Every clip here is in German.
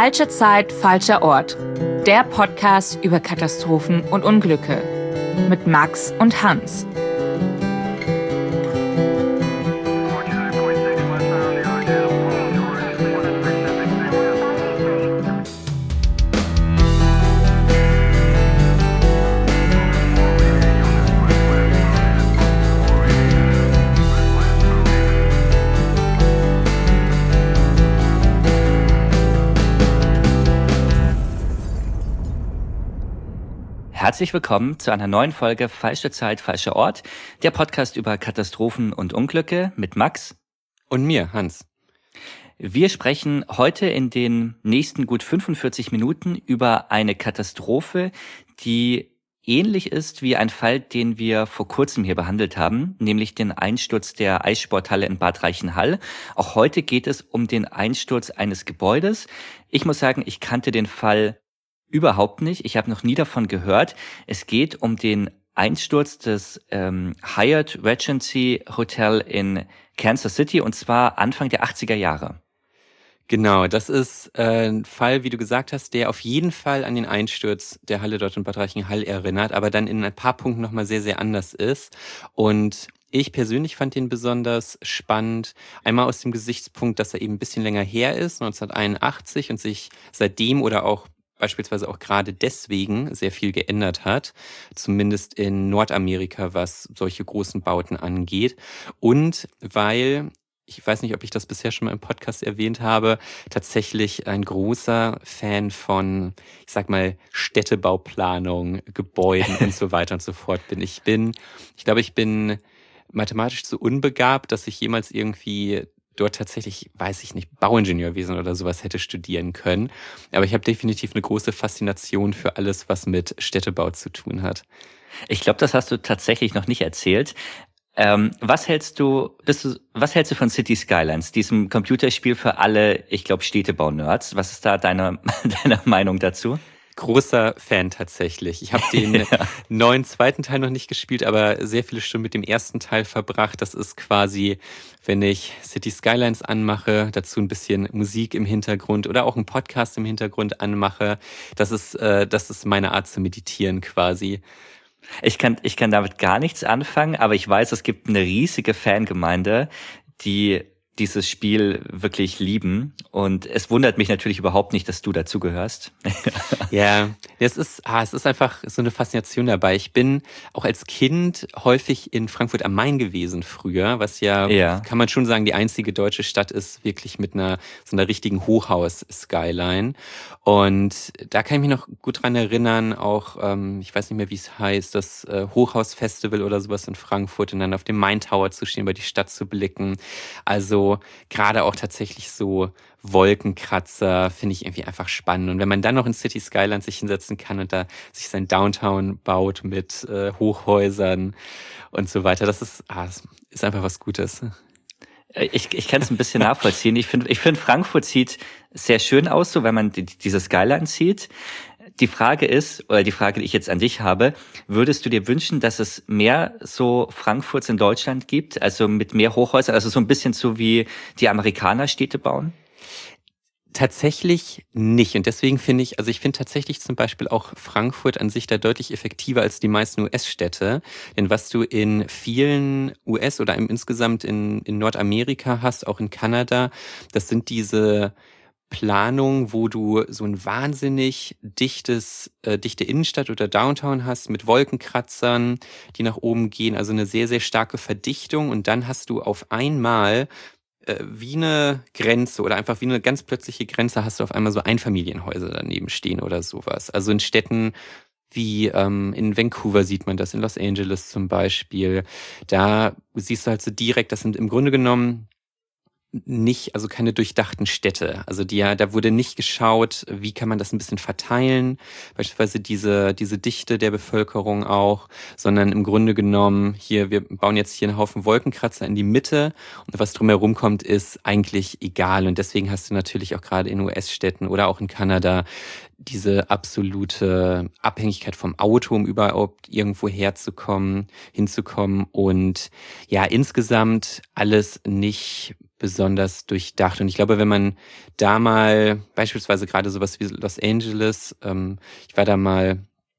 Falsche Zeit, falscher Ort. Der Podcast über Katastrophen und Unglücke. Mit Max und Hans. Herzlich willkommen zu einer neuen Folge Falsche Zeit, falscher Ort, der Podcast über Katastrophen und Unglücke mit Max und mir, Hans. Wir sprechen heute in den nächsten gut 45 Minuten über eine Katastrophe, die ähnlich ist wie ein Fall, den wir vor kurzem hier behandelt haben, nämlich den Einsturz der Eissporthalle in Bad Reichenhall. Auch heute geht es um den Einsturz eines Gebäudes. Ich muss sagen, ich kannte den Fall überhaupt nicht. Ich habe noch nie davon gehört. Es geht um den Einsturz des Hyatt Regency Hotel in Kansas City, und zwar Anfang der 80er Jahre. Genau, das ist ein Fall, wie du gesagt hast, der auf jeden Fall an den Einsturz der Halle dort in Bad Reichenhall erinnert, aber dann in ein paar Punkten nochmal sehr, sehr anders ist. Und ich persönlich fand ihn besonders spannend. Einmal aus dem Gesichtspunkt, dass er eben ein bisschen länger her ist, 1981, und sich seitdem oder auch beispielsweise auch gerade deswegen sehr viel geändert hat, zumindest in Nordamerika, was solche großen Bauten angeht. Und weil, ich weiß nicht, ob ich das bisher schon mal im Podcast erwähnt habe, tatsächlich ein großer Fan von, ich sag mal, Städtebauplanung, Gebäuden und so weiter und so fort bin. Ich glaube, ich bin mathematisch so unbegabt, dass ich jemals irgendwie dort tatsächlich, weiß ich nicht, Bauingenieurwesen oder sowas hätte studieren können. Aber ich habe definitiv eine große Faszination für alles, was mit Städtebau zu tun hat. Ich glaube, das hast du tatsächlich noch nicht erzählt. Was hältst du von City Skylines, diesem Computerspiel für alle, ich glaube, Städtebau-Nerds? Was ist da deine Meinung dazu? Großer Fan tatsächlich. Ich habe den neuen zweiten Teil noch nicht gespielt, aber sehr viele Stunden mit dem ersten Teil verbracht. Das ist quasi, wenn ich City Skylines anmache, dazu ein bisschen Musik im Hintergrund oder auch einen Podcast im Hintergrund anmache. Das ist meine Art zu meditieren quasi. Ich kann damit gar nichts anfangen, aber ich weiß, es gibt eine riesige Fangemeinde, die dieses Spiel wirklich lieben, und es wundert mich natürlich überhaupt nicht, dass du dazu gehörst. Ja, es ist einfach so eine Faszination dabei. Ich bin auch als Kind häufig in Frankfurt am Main gewesen früher, was ja, kann man schon sagen, die einzige deutsche Stadt ist wirklich mit so einer richtigen Hochhaus-Skyline. Und da kann ich mich noch gut dran erinnern, auch, ich weiß nicht mehr, wie es heißt, das Hochhausfestival oder sowas in Frankfurt, und dann auf dem Main Tower zu stehen, über die Stadt zu blicken. Also gerade auch tatsächlich so Wolkenkratzer finde ich irgendwie einfach spannend. Und wenn man dann noch in City Skylines sich hinsetzen kann und da sich sein Downtown baut mit Hochhäusern und so weiter, das ist einfach was Gutes. Ich kann es ein bisschen nachvollziehen. Ich finde, Frankfurt sieht sehr schön aus, so wenn man diese Skyline sieht. Die Frage, die ich jetzt an dich habe, würdest du dir wünschen, dass es mehr so Frankfurts in Deutschland gibt, also mit mehr Hochhäusern, also so ein bisschen so wie die Amerikaner Städte bauen? Tatsächlich nicht. Und deswegen finde ich tatsächlich zum Beispiel auch Frankfurt an sich da deutlich effektiver als die meisten US-Städte. Denn was du in vielen US- oder insgesamt in Nordamerika hast, auch in Kanada, das sind diese Planung, wo du so ein wahnsinnig dichte Innenstadt oder Downtown hast mit Wolkenkratzern, die nach oben gehen, also eine sehr, sehr starke Verdichtung, und dann hast du auf einmal wie eine Grenze oder einfach wie eine ganz plötzliche Grenze hast du auf einmal so Einfamilienhäuser daneben stehen oder sowas. Also in Städten wie in Vancouver sieht man das, in Los Angeles zum Beispiel, da siehst du halt so direkt, das sind im Grunde genommen keine durchdachten Städte. Also da wurde nicht geschaut, wie kann man das ein bisschen verteilen, beispielsweise diese Dichte der Bevölkerung auch, sondern im Grunde genommen wir bauen jetzt hier einen Haufen Wolkenkratzer in die Mitte, und was drumherum kommt, ist eigentlich egal. Und deswegen hast du natürlich auch gerade in US-Städten oder auch in Kanada diese absolute Abhängigkeit vom Auto, um überhaupt irgendwo hinzukommen, und ja, insgesamt alles nicht besonders durchdacht. Und ich glaube, wenn man da mal beispielsweise gerade sowas wie Los Angeles, ich war da mal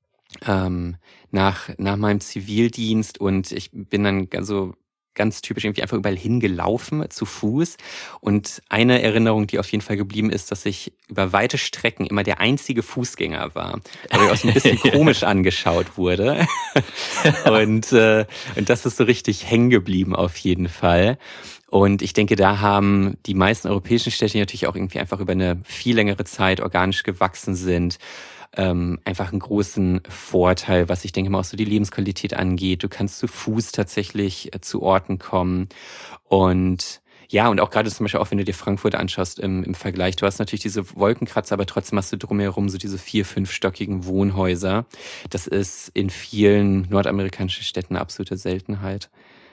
nach meinem Zivildienst und ich bin dann ganz typisch irgendwie einfach überall hingelaufen, zu Fuß. Und eine Erinnerung, die auf jeden Fall geblieben ist, dass ich über weite Strecken immer der einzige Fußgänger war, weil ich auch so ein bisschen komisch angeschaut wurde. Und das ist so richtig hängen geblieben auf jeden Fall. Und ich denke, da haben die meisten europäischen Städte, die natürlich auch irgendwie einfach über eine viel längere Zeit organisch gewachsen sind, einfach einen großen Vorteil, was ich denke mal auch so die Lebensqualität angeht. Du kannst zu Fuß tatsächlich zu Orten kommen. Und ja, und auch gerade zum Beispiel auch, wenn du dir Frankfurt anschaust im Vergleich, du hast natürlich diese Wolkenkratzer, aber trotzdem hast du drumherum so diese 4-, 5-stöckigen Wohnhäuser. Das ist in vielen nordamerikanischen Städten eine absolute Seltenheit.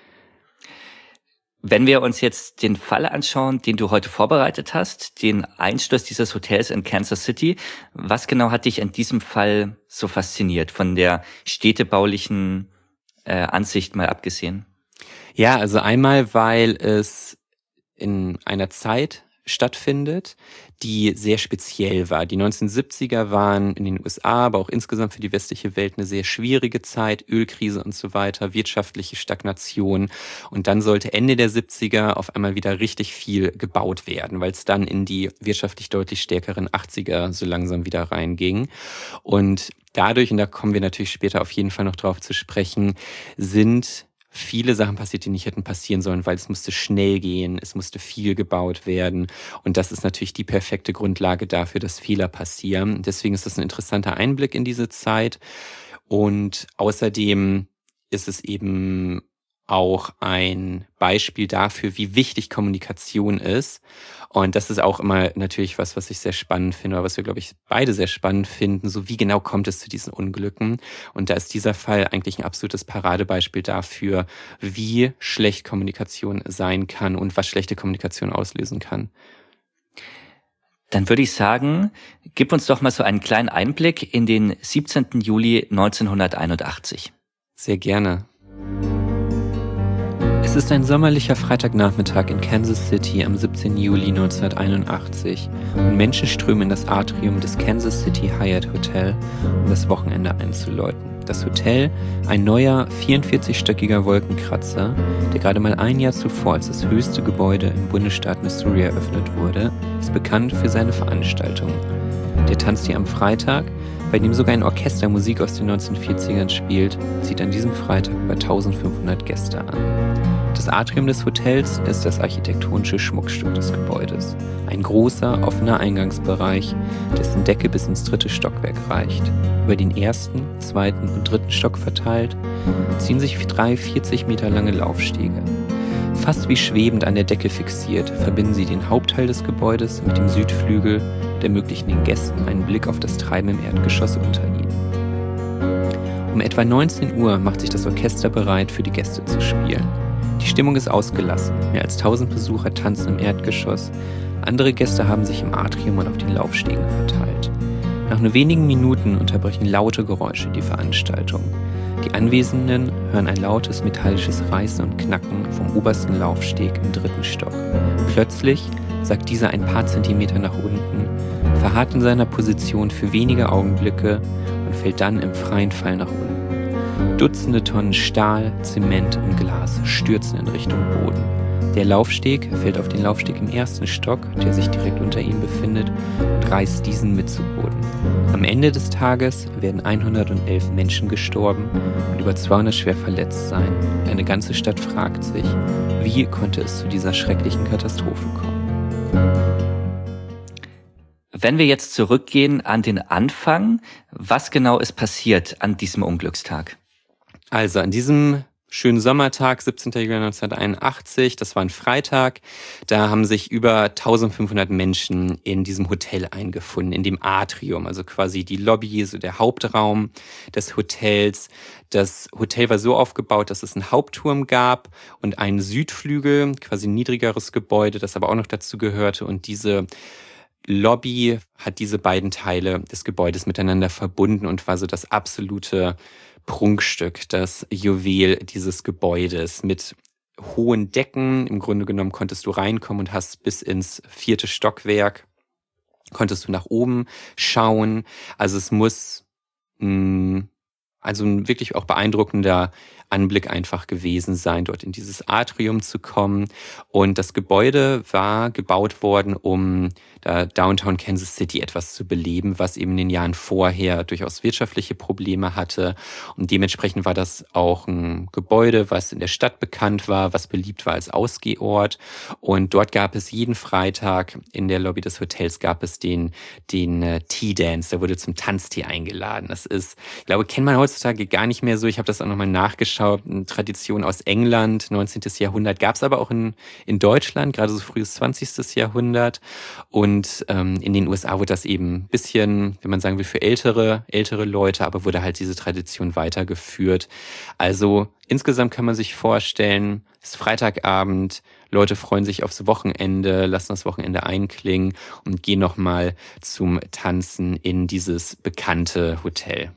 Wenn wir uns jetzt den Fall anschauen, den du heute vorbereitet hast, den Einsturz dieses Hotels in Kansas City, was genau hat dich an diesem Fall so fasziniert, von der städtebaulichen Ansicht mal abgesehen? Ja, also einmal, weil es in einer Zeit stattfindet, die sehr speziell war. Die 1970er waren in den USA, aber auch insgesamt für die westliche Welt eine sehr schwierige Zeit, Ölkrise und so weiter, wirtschaftliche Stagnation. Und dann sollte Ende der 70er auf einmal wieder richtig viel gebaut werden, weil es dann in die wirtschaftlich deutlich stärkeren 80er so langsam wieder reinging. Und dadurch, und da kommen wir natürlich später auf jeden Fall noch drauf zu sprechen, sind viele Sachen passiert, die nicht hätten passieren sollen, weil es musste schnell gehen, es musste viel gebaut werden. Und das ist natürlich die perfekte Grundlage dafür, dass Fehler passieren. Deswegen ist das ein interessanter Einblick in diese Zeit. Und außerdem ist es eben auch ein Beispiel dafür, wie wichtig Kommunikation ist. Und das ist auch immer natürlich was ich sehr spannend finde, oder was wir, glaube ich, beide sehr spannend finden. So, wie genau kommt es zu diesen Unglücken? Und da ist dieser Fall eigentlich ein absolutes Paradebeispiel dafür, wie schlecht Kommunikation sein kann und was schlechte Kommunikation auslösen kann. Dann würde ich sagen, gib uns doch mal so einen kleinen Einblick in den 17. Juli 1981. Sehr gerne. Es ist ein sommerlicher Freitagnachmittag in Kansas City am 17. Juli 1981 und Menschen strömen in das Atrium des Kansas City Hyatt Hotel, um das Wochenende einzuläuten. Das Hotel, ein neuer 44-stöckiger Wolkenkratzer, der gerade mal ein Jahr zuvor als das höchste Gebäude im Bundesstaat Missouri eröffnet wurde, ist bekannt für seine Veranstaltungen. Der Tanz, die am Freitag, bei dem sogar ein Orchester Musik aus den 1940ern spielt, zieht an diesem Freitag über 1500 Gäste an. Das Atrium des Hotels ist das architektonische Schmuckstück des Gebäudes. Ein großer, offener Eingangsbereich, dessen Decke bis ins 3. Stockwerk reicht. Über den 1., 2. und 3. Stock verteilt ziehen sich 3 40 Meter lange Laufstege. Fast wie schwebend an der Decke fixiert, verbinden sie den Hauptteil des Gebäudes mit dem Südflügel und ermöglichen den Gästen einen Blick auf das Treiben im Erdgeschoss unter ihnen. Um etwa 19 Uhr macht sich das Orchester bereit, für die Gäste zu spielen. Die Stimmung ist ausgelassen, mehr als 1000 Besucher tanzen im Erdgeschoss, andere Gäste haben sich im Atrium und auf den Laufstegen verteilt. Nach nur wenigen Minuten unterbrechen laute Geräusche die Veranstaltung. Die Anwesenden hören ein lautes metallisches Reißen und Knacken vom obersten Laufsteg im 3. Stock. Plötzlich sackt dieser ein paar Zentimeter nach unten, verharrt in seiner Position für wenige Augenblicke und fällt dann im freien Fall nach unten. Dutzende Tonnen Stahl, Zement und Glas stürzen in Richtung Boden. Der Laufsteg fällt auf den Laufsteg im 1. Stock, der sich direkt unter ihm befindet, und reißt diesen mit zu Boden. Am Ende des Tages werden 111 Menschen gestorben und über 200 schwer verletzt sein. Eine ganze Stadt fragt sich, wie konnte es zu dieser schrecklichen Katastrophe kommen? Wenn wir jetzt zurückgehen an den Anfang, was genau ist passiert an diesem Unglückstag? Also an diesem schönen Sommertag, 17. Juli 1981, das war ein Freitag, da haben sich über 1500 Menschen in diesem Hotel eingefunden, in dem Atrium, also quasi die Lobby, so der Hauptraum des Hotels. Das Hotel war so aufgebaut, dass es einen Hauptturm gab und einen Südflügel, quasi ein niedrigeres Gebäude, das aber auch noch dazu gehörte, und diese Lobby hat diese beiden Teile des Gebäudes miteinander verbunden und war so das absolute Prunkstück, das Juwel dieses Gebäudes mit hohen Decken. Im Grunde genommen konntest du reinkommen und hast bis ins 4. Stockwerk, konntest du nach oben schauen. Also es muss also ein wirklich auch beeindruckender Anblick einfach gewesen sein, dort in dieses Atrium zu kommen. Und das Gebäude war gebaut worden, um da Downtown Kansas City etwas zu beleben, was eben in den Jahren vorher durchaus wirtschaftliche Probleme hatte. Und dementsprechend war das auch ein Gebäude, was in der Stadt bekannt war, was beliebt war als Ausgehort. Und dort gab es jeden Freitag in der Lobby des Hotels gab es den Tea-Dance. Der wurde zum Tanztee eingeladen. Das ist, ich glaube, kennt man heutzutage gar nicht mehr so. Ich habe das auch nochmal nachgeschaut. Eine Tradition aus England, 19. Jahrhundert. Gab es aber auch in Deutschland, gerade so frühes 20. Jahrhundert. Und in den USA wurde das eben ein bisschen, wenn man sagen will, für ältere Leute, aber wurde halt diese Tradition weitergeführt. Also insgesamt kann man sich vorstellen, es ist Freitagabend, Leute freuen sich aufs Wochenende, lassen das Wochenende einklingen und gehen nochmal zum Tanzen in dieses bekannte Hotel.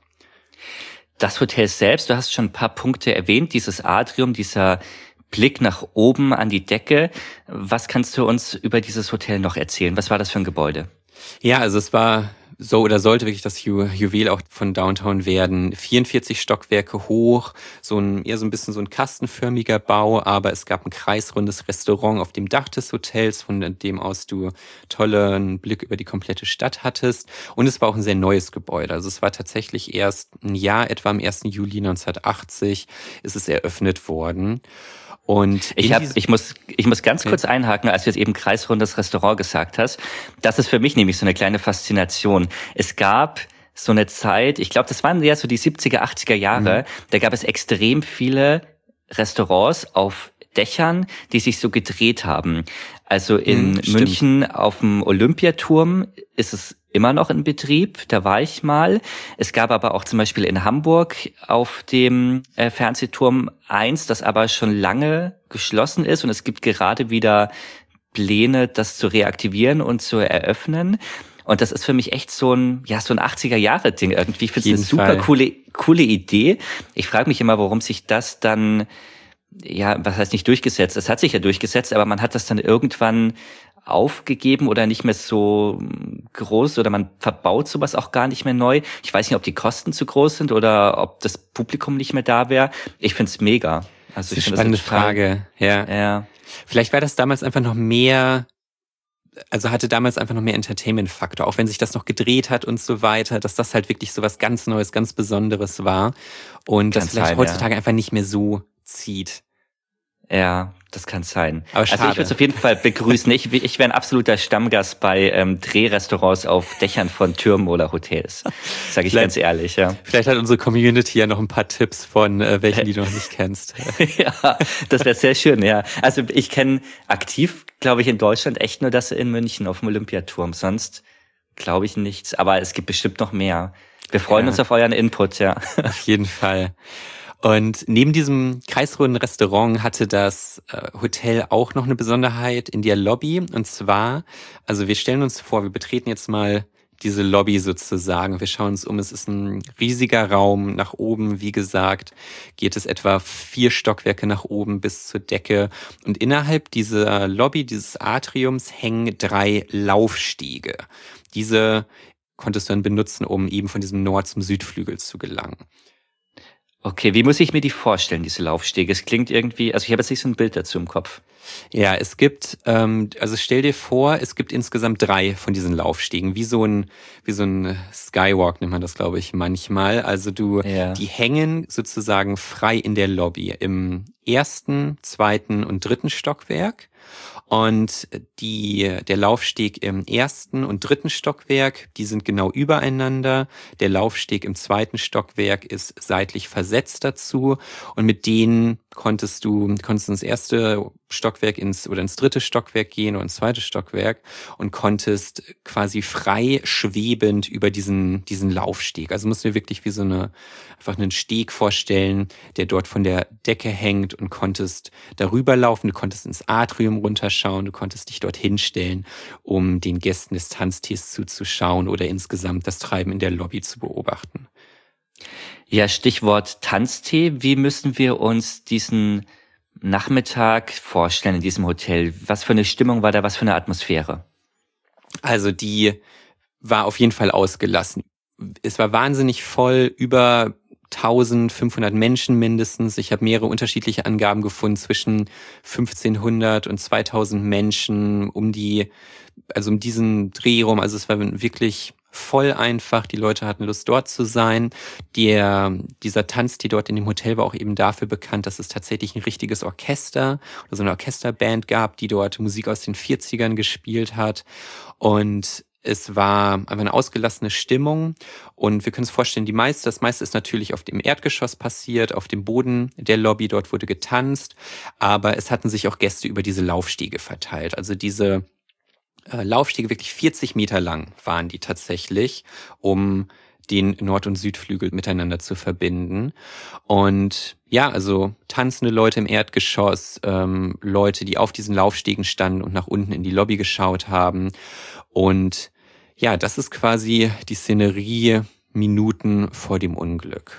Das Hotel selbst, du hast schon ein paar Punkte erwähnt, dieses Atrium, dieser Blick nach oben an die Decke. Was kannst du uns über dieses Hotel noch erzählen? Was war das für ein Gebäude? Ja, also es war so oder sollte wirklich das Juwel auch von Downtown werden. 44 Stockwerke hoch, eher so ein bisschen so ein kastenförmiger Bau, aber es gab ein kreisrundes Restaurant auf dem Dach des Hotels, von dem aus du tollen Blick über die komplette Stadt hattest. Und es war auch ein sehr neues Gebäude. Also es war tatsächlich erst ein Jahr, etwa am 1. Juli 1980 ist es eröffnet worden. Und ich muss ganz kurz einhaken, als du jetzt eben kreisrundes Restaurant gesagt hast. Das ist für mich nämlich so eine kleine Faszination. Es gab so eine Zeit, ich glaube, das waren ja so die 70er, 80er Jahre, da gab es extrem viele Restaurants auf Dächern, die sich so gedreht haben. Also in München auf dem Olympiaturm ist es immer noch in Betrieb, da war ich mal. Es gab aber auch zum Beispiel in Hamburg auf dem Fernsehturm 1, das aber schon lange geschlossen ist und es gibt gerade wieder Pläne, das zu reaktivieren und zu eröffnen. Und das ist für mich echt so ein 80er-Jahre-Ding irgendwie. Ich finde es eine super coole Idee. Ich frage mich immer, warum sich das dann, was heißt nicht durchgesetzt? Es hat sich ja durchgesetzt, aber man hat das dann irgendwann aufgegeben oder nicht mehr so groß oder man verbaut sowas auch gar nicht mehr neu. Ich weiß nicht, ob die Kosten zu groß sind oder ob das Publikum nicht mehr da wäre. Ich finde es mega. Also das ist eine spannende Frage. Ja. Vielleicht war das damals einfach noch mehr, also hatte damals einfach noch mehr Entertainment-Faktor, auch wenn sich das noch gedreht hat und so weiter, dass das halt wirklich so was ganz Neues, ganz Besonderes war und das vielleicht heutzutage einfach nicht mehr so zieht. Ja, das kann sein. Aber schade. Also ich würde es auf jeden Fall begrüßen. Ich wäre ein absoluter Stammgast bei Drehrestaurants auf Dächern von Türmen oder Hotels. Sage ich ganz ehrlich, ja. Vielleicht hat unsere Community ja noch ein paar Tipps von welchen, die du noch nicht kennst. Ja, das wäre sehr schön, ja. Also ich kenne aktiv, glaube ich, in Deutschland echt nur das in München auf dem Olympiaturm. Sonst glaube ich nichts. Aber es gibt bestimmt noch mehr. Wir freuen uns auf euren Input, ja. Auf jeden Fall. Und neben diesem kreisrunden Restaurant hatte das Hotel auch noch eine Besonderheit in der Lobby. Und zwar, also wir stellen uns vor, wir betreten jetzt mal diese Lobby sozusagen. Wir schauen uns um, es ist ein riesiger Raum. Nach oben, wie gesagt, geht es etwa 4 Stockwerke nach oben bis zur Decke. Und innerhalb dieser Lobby, dieses Atriums, hängen 3 Laufstege. Diese konntest du dann benutzen, um eben von diesem Nord- zum Südflügel zu gelangen. Okay, wie muss ich mir die vorstellen, diese Laufstege? Es klingt irgendwie, also ich habe jetzt nicht so ein Bild dazu im Kopf. Ja, es gibt, also stell dir vor, es gibt insgesamt 3 von diesen Laufstegen, wie so ein Skywalk nennt man das, glaube ich, manchmal. Also die hängen sozusagen frei in der Lobby im 1., 2. und 3. Stockwerk. Und der Laufsteg im 1. und 3. Stockwerk, die sind genau übereinander. Der Laufsteg im 2. Stockwerk ist seitlich versetzt dazu. Und mit denen konntest du ins 1. Stockwerk ins 3. Stockwerk gehen oder ins 2. Stockwerk und konntest quasi frei schwebend über diesen Laufsteg. Also musst du dir wirklich wie einfach einen Steg vorstellen, der dort von der Decke hängt und konntest darüber laufen. Du konntest ins Atrium runterschauen, du konntest dich dort hinstellen, um den Gästen des Tanztees zuzuschauen oder insgesamt das Treiben in der Lobby zu beobachten. Ja, Stichwort Tanztee. Wie müssen wir uns diesen Nachmittag vorstellen in diesem Hotel? Was für eine Stimmung war da, was für eine Atmosphäre? Also die war auf jeden Fall ausgelassen. Es war wahnsinnig voll, über 1500 Menschen mindestens. Ich habe mehrere unterschiedliche Angaben gefunden, zwischen 1500 und 2000 Menschen um diesen Dreh rum. Also es war wirklich voll einfach. Die Leute hatten Lust, dort zu sein. Dieser Tanzstil dort in dem Hotel war auch eben dafür bekannt, dass es tatsächlich ein richtiges Orchester oder so eine Orchesterband gab, die dort Musik aus den 40ern gespielt hat. Und es war einfach eine ausgelassene Stimmung. Und wir können uns vorstellen, das meiste ist natürlich auf dem Erdgeschoss passiert, auf dem Boden der Lobby. Dort wurde getanzt. Aber es hatten sich auch Gäste über diese Laufstege verteilt. Also diese Laufstege, wirklich 40 Meter lang waren die tatsächlich, um den Nord- und Südflügel miteinander zu verbinden. Und ja, also tanzende Leute im Erdgeschoss, Leute, die auf diesen Laufstegen standen und nach unten in die Lobby geschaut haben. Und ja, das ist quasi die Szenerie Minuten vor dem Unglück.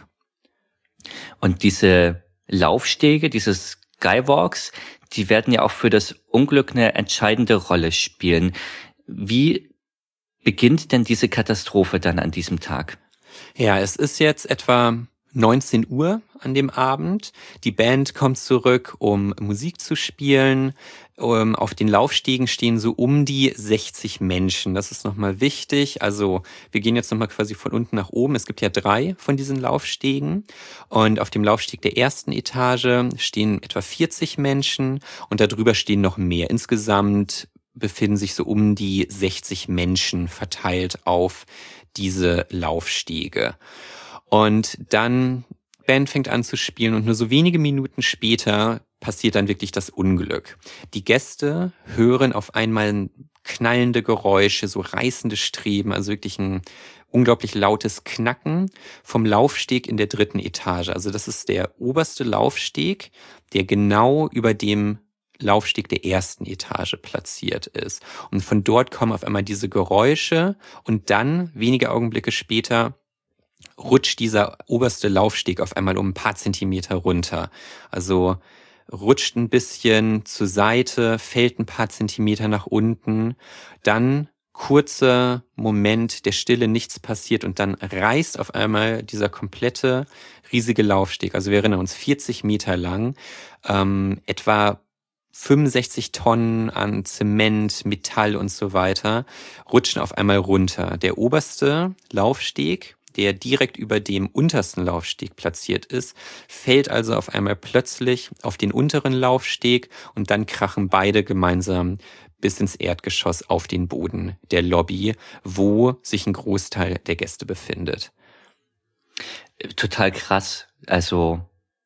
Und diese Laufstege, diese Skywalks, die werden ja auch für das Unglück eine entscheidende Rolle spielen. Wie beginnt denn diese Katastrophe dann an diesem Tag? Ja, es ist jetzt etwa 19 Uhr an dem Abend. Die Band kommt zurück, um Musik zu spielen. Auf den Laufstegen stehen so um die 60 Menschen. Das ist nochmal wichtig. Also wir gehen jetzt nochmal quasi von unten nach oben. Es gibt ja 3 von diesen Laufstegen. Und auf dem Laufsteg der ersten Etage stehen etwa 40 Menschen und darüber stehen noch mehr. Insgesamt befinden sich so um die 60 Menschen verteilt auf diese Laufstege. Und dann Band fängt an zu spielen und nur so wenige Minuten später passiert dann wirklich das Unglück. Die Gäste hören auf einmal knallende Geräusche, so reißende Streben, also wirklich ein unglaublich lautes Knacken vom Laufsteg in der 3. Etage. Also das ist der oberste Laufsteg, der genau über dem Laufsteg der 1. Etage platziert ist. Und von dort kommen auf einmal diese Geräusche und dann, wenige Augenblicke später, rutscht dieser oberste Laufsteg auf einmal um ein paar Zentimeter runter. Also rutscht ein bisschen zur Seite, fällt ein paar Zentimeter nach unten, dann kurzer Moment der Stille, nichts passiert und dann reißt auf einmal dieser komplette riesige Laufsteg, also wir erinnern uns 40 Meter lang, etwa 65 Tonnen an Zement, Metall und so weiter, rutschen auf einmal runter. Der oberste Laufsteg, der direkt über dem untersten Laufsteg platziert ist, fällt also auf einmal plötzlich auf den unteren Laufsteg und dann krachen beide gemeinsam bis ins Erdgeschoss auf den Boden der Lobby, wo sich ein Großteil der Gäste befindet. Total krass. Also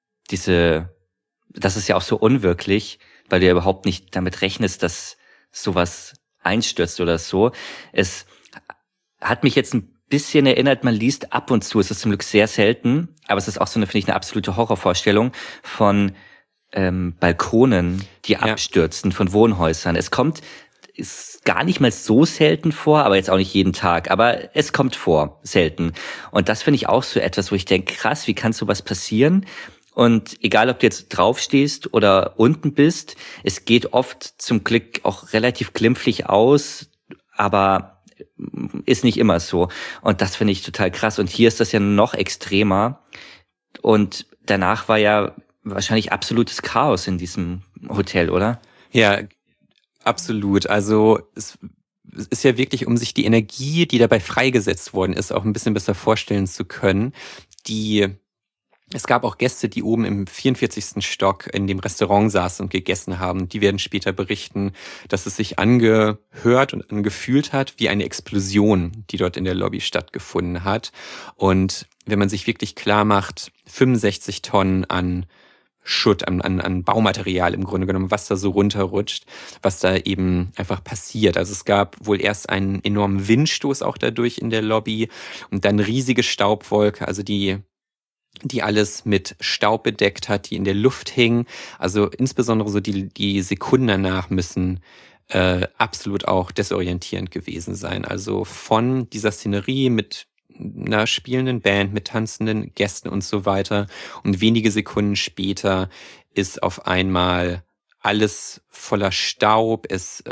das ist ja auch so unwirklich, weil du ja überhaupt nicht damit rechnest, dass sowas einstürzt oder so. Es hat mich jetzt ein bisschen erinnert, man liest ab und zu, es ist zum Glück sehr selten, aber es ist auch so finde ich, eine absolute Horrorvorstellung von Balkonen, die abstürzen, von Wohnhäusern. Ist gar nicht mal so selten vor, aber jetzt auch nicht jeden Tag, aber es kommt vor, selten. Und das finde ich auch so etwas, wo ich denke, krass, wie kann sowas passieren? Und egal, ob du jetzt draufstehst oder unten bist, es geht oft zum Glück auch relativ glimpflich aus, aber ist nicht immer so. Und das finde ich total krass. Und hier ist das ja noch extremer. Und danach war ja wahrscheinlich absolutes Chaos in diesem Hotel, oder? Ja, absolut. Also es ist ja wirklich, um sich die Energie, die dabei freigesetzt worden ist, auch ein bisschen besser vorstellen zu können. Es gab auch Gäste, die oben im 44. Stock in dem Restaurant saßen und gegessen haben. Die werden später berichten, dass es sich angehört und angefühlt hat wie eine Explosion, die dort in der Lobby stattgefunden hat. Und wenn man sich wirklich klar macht, 65 Tonnen an Schutt, an Baumaterial im Grunde genommen, was da so runterrutscht, was da eben einfach passiert. Also es gab wohl erst einen enormen Windstoß auch dadurch in der Lobby und dann riesige Staubwolke, also die alles mit Staub bedeckt hat, die in der Luft hing. Also insbesondere so die Sekunden danach müssen absolut auch desorientierend gewesen sein. Also von dieser Szenerie mit einer spielenden Band, mit tanzenden Gästen und so weiter und wenige Sekunden später ist auf einmal alles voller Staub, es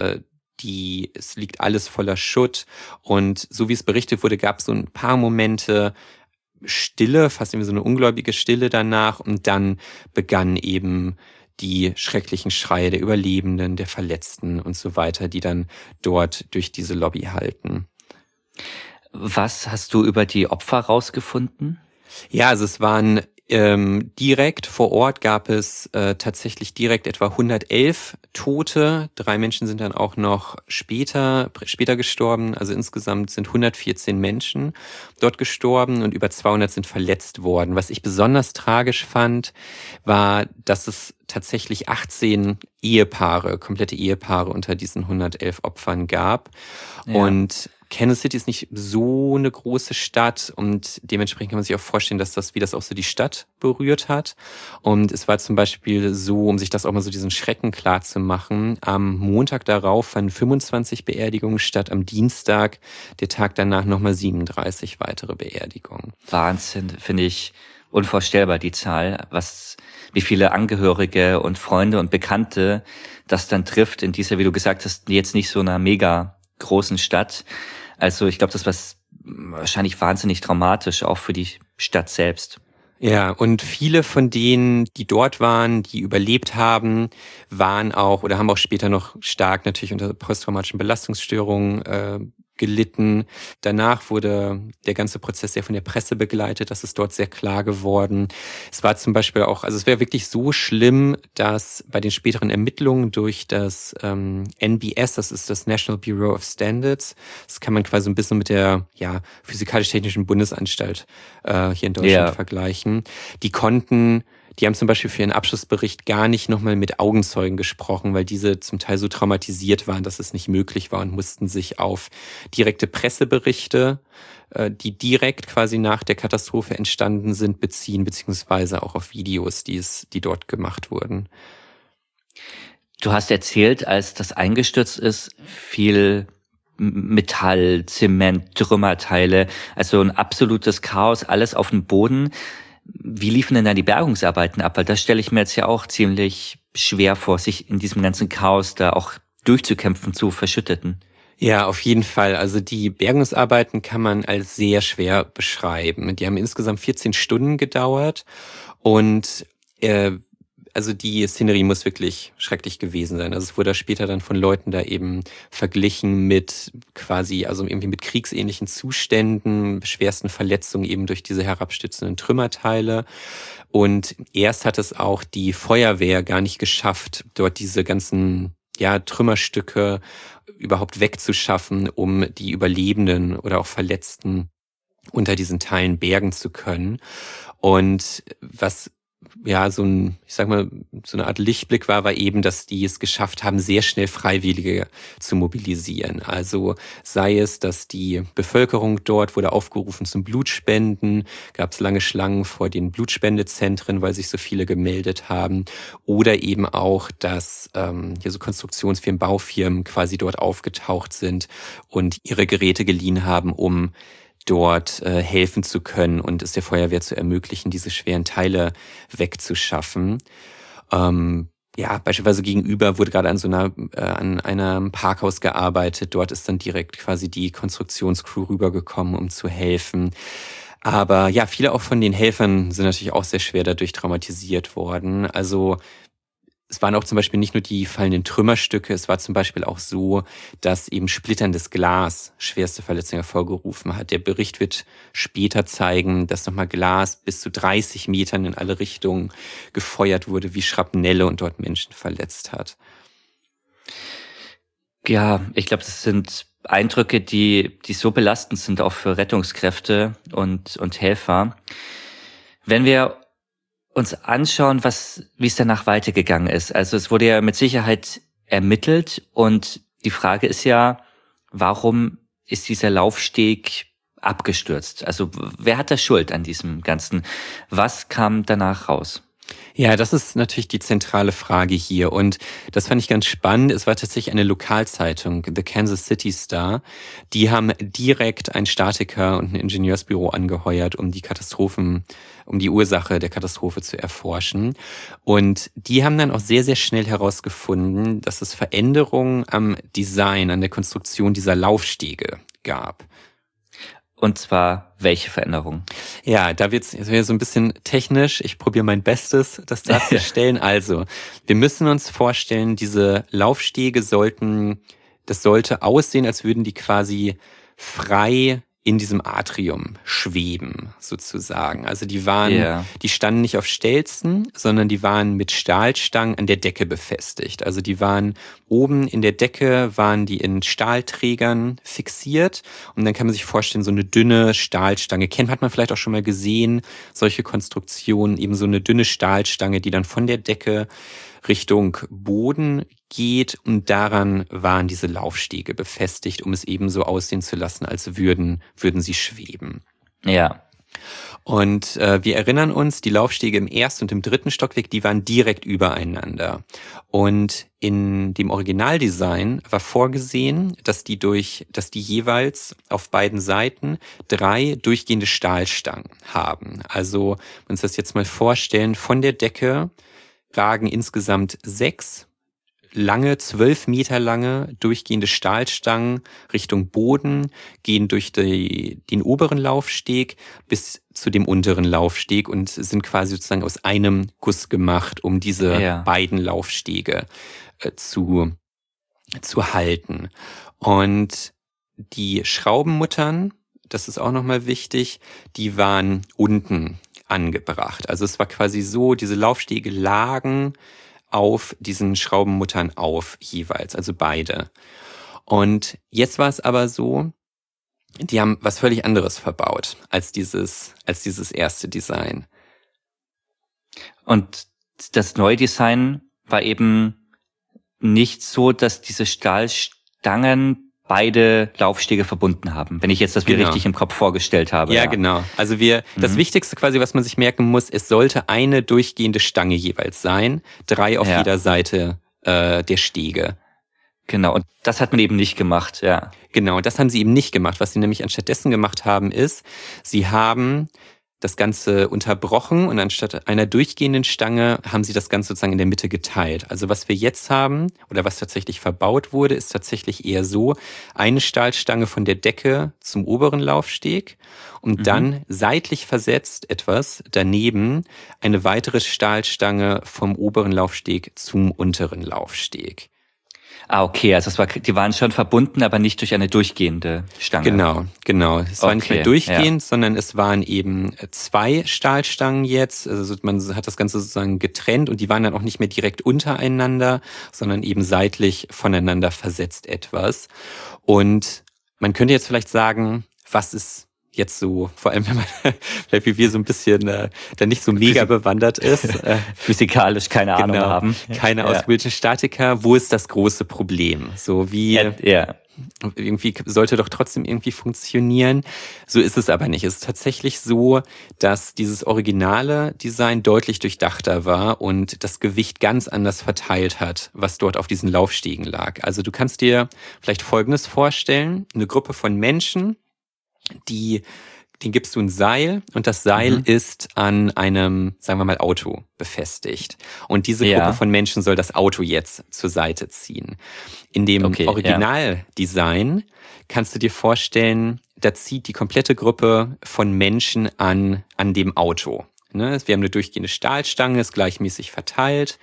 liegt alles voller Schutt. Und so wie es berichtet wurde, gab es so ein paar Momente Stille, fast irgendwie so eine ungläubige Stille danach. Und dann begannen eben die schrecklichen Schreie der Überlebenden, der Verletzten und so weiter, die dann dort durch diese Lobby halten. Was hast du über die Opfer rausgefunden? Ja, also es waren direkt vor Ort gab es tatsächlich direkt etwa 111 Tote. 3 Menschen sind dann auch noch später gestorben. Also insgesamt sind 114 Menschen dort gestorben und über 200 sind verletzt worden. Was ich besonders tragisch fand, war, dass es tatsächlich 18 komplette Ehepaare unter diesen 111 Opfern gab. Ja. Und Kansas City ist nicht so eine große Stadt und dementsprechend kann man sich auch vorstellen, dass das auch so die Stadt berührt hat. Und es war zum Beispiel so, um sich das auch mal so diesen Schrecken klar zu machen, am Montag darauf fanden 25 Beerdigungen statt, am Dienstag, der Tag danach nochmal 37 weitere Beerdigungen. Wahnsinn, finde ich unvorstellbar, die Zahl, wie viele Angehörige und Freunde und Bekannte das dann trifft in dieser, wie du gesagt hast, jetzt nicht so einer mega großen Stadt. Also ich glaube, das war wahrscheinlich wahnsinnig traumatisch, auch für die Stadt selbst. Ja, und viele von denen, die dort waren, die überlebt haben, waren auch oder haben auch später noch stark natürlich unter posttraumatischen Belastungsstörungen gelitten. Danach wurde der ganze Prozess sehr von der Presse begleitet. Das ist dort sehr klar geworden. Es war zum Beispiel auch, also es wäre wirklich so schlimm, dass bei den späteren Ermittlungen durch das NBS, das ist das National Bureau of Standards, das kann man quasi ein bisschen mit der Physikalisch-Technischen Bundesanstalt hier in Deutschland vergleichen. Die haben zum Beispiel für ihren Abschlussbericht gar nicht nochmal mit Augenzeugen gesprochen, weil diese zum Teil so traumatisiert waren, dass es nicht möglich war und mussten sich auf direkte Presseberichte, die direkt quasi nach der Katastrophe entstanden sind, beziehen, beziehungsweise auch auf Videos, die dort gemacht wurden. Du hast erzählt, als das eingestürzt ist, viel Metall, Zement, Trümmerteile, also ein absolutes Chaos, alles auf dem Boden. Wie liefen denn da die Bergungsarbeiten ab? Weil das stelle ich mir jetzt ja auch ziemlich schwer vor, sich in diesem ganzen Chaos da auch durchzukämpfen zu Verschütteten. Ja, auf jeden Fall. Also die Bergungsarbeiten kann man als sehr schwer beschreiben. Die haben insgesamt 14 Stunden gedauert und also die Szenerie muss wirklich schrecklich gewesen sein. Also es wurde später dann von Leuten da eben verglichen mit quasi, also irgendwie mit kriegsähnlichen Zuständen, schwersten Verletzungen eben durch diese herabstürzenden Trümmerteile. Und erst hat es auch die Feuerwehr gar nicht geschafft, dort diese ganzen Trümmerstücke überhaupt wegzuschaffen, um die Überlebenden oder auch Verletzten unter diesen Teilen bergen zu können. Und was so eine Art Lichtblick war eben, dass die es geschafft haben, sehr schnell Freiwillige zu mobilisieren. Also sei es, dass die Bevölkerung dort wurde aufgerufen zum Blutspenden, gab es lange Schlangen vor den Blutspendezentren, weil sich so viele gemeldet haben, oder eben auch, dass so Konstruktionsfirmen, Baufirmen quasi dort aufgetaucht sind und ihre Geräte geliehen haben, um dort helfen zu können und es der Feuerwehr zu ermöglichen, diese schweren Teile wegzuschaffen. Beispielsweise gegenüber wurde gerade an einem Parkhaus gearbeitet. Dort ist dann direkt quasi die Konstruktionscrew rübergekommen, um zu helfen. Aber viele auch von den Helfern sind natürlich auch sehr schwer dadurch traumatisiert worden. Also es waren auch zum Beispiel nicht nur die fallenden Trümmerstücke, es war zum Beispiel auch so, dass eben splitterndes Glas schwerste Verletzungen hervorgerufen hat. Der Bericht wird später zeigen, dass nochmal Glas bis zu 30 Metern in alle Richtungen gefeuert wurde, wie Schrapnelle und dort Menschen verletzt hat. Ja, ich glaube, das sind Eindrücke, die so belastend sind, auch für Rettungskräfte und Helfer. Wenn wir uns anschauen, wie es danach weitergegangen ist. Also es wurde ja mit Sicherheit ermittelt und die Frage ist ja, warum ist dieser Laufsteg abgestürzt? Also wer hat da Schuld an diesem Ganzen? Was kam danach raus? Ja, das ist natürlich die zentrale Frage hier. Und das fand ich ganz spannend. Es war tatsächlich eine Lokalzeitung, The Kansas City Star. Die haben direkt einen Statiker und ein Ingenieursbüro angeheuert, um die Ursache der Katastrophe zu erforschen. Und die haben dann auch sehr, sehr schnell herausgefunden, dass es Veränderungen am Design, an der Konstruktion dieser Laufstege gab. Und zwar, welche Veränderungen? Ja, da wird's so ein bisschen technisch. Ich probiere mein Bestes, das darzustellen. Also, wir müssen uns vorstellen, diese Laufstege das sollte aussehen, als würden die quasi frei in diesem Atrium schweben, sozusagen. Also die standen nicht auf Stelzen, sondern die waren mit Stahlstangen an der Decke befestigt. Also die waren oben in der Decke, waren die in Stahlträgern fixiert. Und dann kann man sich vorstellen, so eine dünne Stahlstange, hat man vielleicht auch schon mal gesehen, solche Konstruktionen, eben so eine dünne Stahlstange, die dann von der Decke Richtung Boden geht, und daran waren diese Laufstege befestigt, um es eben so aussehen zu lassen, als würden sie schweben. Ja. Und wir erinnern uns, die Laufstege im ersten und im dritten Stockwerk, die waren direkt übereinander. Und in dem Originaldesign war vorgesehen, dass die jeweils auf beiden Seiten 3 durchgehende Stahlstangen haben. Also, wenn wir uns das jetzt mal vorstellen, von der Decke ragen insgesamt 6 lange, 12 Meter lange, durchgehende Stahlstangen Richtung Boden, gehen durch den oberen Laufsteg bis zu dem unteren Laufsteg und sind quasi sozusagen aus einem Guss gemacht, um diese beiden Laufstege zu halten. Und die Schraubenmuttern, das ist auch nochmal wichtig, die waren unten angebracht. Also es war quasi so, diese Laufstege lagen auf diesen Schraubenmuttern auf jeweils, also beide. Und jetzt war es aber so, die haben was völlig anderes verbaut als dieses erste Design. Und das neue Design war eben nicht so, dass diese Stahlstangen beide Laufstege verbunden haben, wenn ich jetzt das mir richtig im Kopf vorgestellt habe. Ja, genau. Also das Wichtigste quasi, was man sich merken muss, es sollte eine durchgehende Stange jeweils sein, 3 auf jeder Seite der Stege. Genau, und das hat man eben nicht gemacht, ja. Genau, das haben sie eben nicht gemacht. Was sie nämlich anstattdessen gemacht haben, ist, sie haben das Ganze unterbrochen und anstatt einer durchgehenden Stange haben sie das Ganze sozusagen in der Mitte geteilt. Also was wir jetzt haben oder was tatsächlich verbaut wurde, ist tatsächlich eher so, eine Stahlstange von der Decke zum oberen Laufsteg und dann seitlich versetzt etwas daneben eine weitere Stahlstange vom oberen Laufsteg zum unteren Laufsteg. Ah, okay, also die waren schon verbunden, aber nicht durch eine durchgehende Stange. Genau. Es war nicht mehr durchgehend, sondern es waren eben 2 Stahlstangen jetzt. Also man hat das Ganze sozusagen getrennt und die waren dann auch nicht mehr direkt untereinander, sondern eben seitlich voneinander versetzt etwas. Und man könnte jetzt vielleicht sagen, was ist jetzt so, vor allem wenn man vielleicht wie wir so ein bisschen da nicht so mega bewandert ist. Physikalisch keine Ahnung haben. Keine ausgebildeten Statiker. Wo ist das große Problem? So wie irgendwie sollte doch trotzdem irgendwie funktionieren. So ist es aber nicht. Es ist tatsächlich so, dass dieses originale Design deutlich durchdachter war und das Gewicht ganz anders verteilt hat, was dort auf diesen Laufstegen lag. Also du kannst dir vielleicht Folgendes vorstellen. Eine Gruppe von Menschen, den gibst du ein Seil und das Seil ist an einem, sagen wir mal, Auto befestigt. Und diese Gruppe von Menschen soll das Auto jetzt zur Seite ziehen. In dem Originaldesign kannst du dir vorstellen, da zieht die komplette Gruppe von Menschen an dem Auto. Ne? Wir haben eine durchgehende Stahlstange, ist gleichmäßig verteilt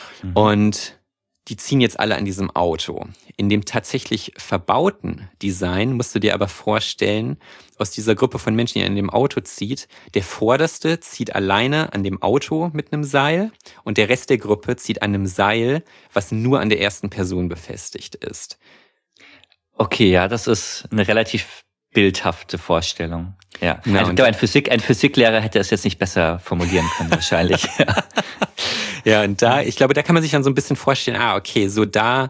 und die ziehen jetzt alle an diesem Auto. In dem tatsächlich verbauten Design musst du dir aber vorstellen, aus dieser Gruppe von Menschen, die an dem Auto zieht, der Vorderste zieht alleine an dem Auto mit einem Seil und der Rest der Gruppe zieht an einem Seil, was nur an der ersten Person befestigt ist. Okay, ja, das ist eine relativ bildhafte Vorstellung. Ja, ja, ich glaube, ein Physiklehrer hätte es jetzt nicht besser formulieren können, wahrscheinlich. Ja, und ich glaube, da kann man sich dann so ein bisschen vorstellen, okay, so da